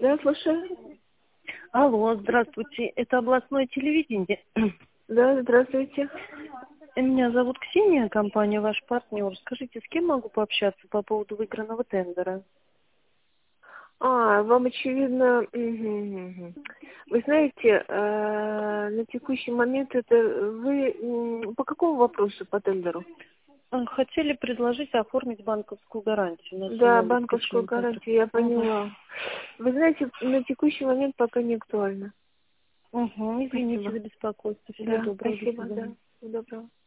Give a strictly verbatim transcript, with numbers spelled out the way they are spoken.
Да, слушаю. Алло, здравствуйте. Это областное телевидение. Да, здравствуйте. Меня зовут Ксения, компания «Ваш партнер». Скажите, с кем могу пообщаться по поводу выигранного тендера? А, вам очевидно... мгм, мгм. Вы знаете, э, на текущий момент это вы... м, По какому вопросу по тендеру? А, Хотели предложить оформить банковскую гарантию на сумму Да, банковскую обеспечения контракта. гарантию, я Угу. поняла. Вы знаете, на текущий момент пока не актуально. Угу. Извините Спасибо. за беспокойство. Всего Да, доброго. До спасибо, да. свидания. Всего доброго.